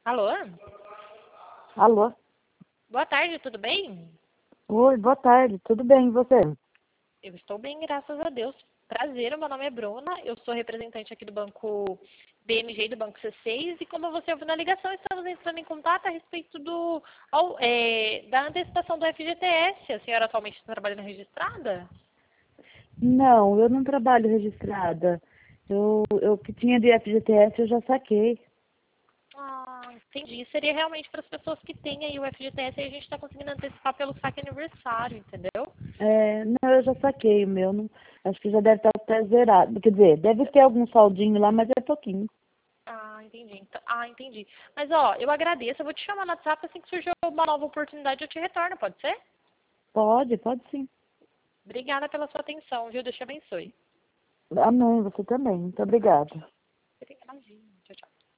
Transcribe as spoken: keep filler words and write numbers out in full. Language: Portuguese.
Alô? Alô? Boa tarde, tudo bem? Oi, boa tarde. Tudo bem, e você? Eu estou bem, graças a Deus. Prazer, meu nome é Bruna, eu sou representante aqui do Banco B M G e do Banco C seis e como você ouviu na ligação, estamos entrando em contato a respeito do, ao- é, da antecipação do F G T S. A senhora atualmente está trabalhando registrada? Não, eu não trabalho registrada. Eu, eu que tinha de F G T S eu já saquei. Ah, entendi. Seria realmente para as pessoas que têm aí o F G T S e a gente está conseguindo antecipar pelo saque aniversário, entendeu? É, não, eu já saquei o meu. Não, acho que já deve estar até zerado. Quer dizer, deve ter algum saldinho lá, mas é pouquinho. Ah, entendi. Então- Ah, entendi. Mas, ó, eu agradeço. Eu vou te chamar no WhatsApp assim que surgir uma nova oportunidade, eu te retorno, pode ser? Pode, pode sim. Obrigada pela sua atenção, viu? Deus te abençoe. Amém, você também. Muito obrigada. Imagina. Tchau, tchau.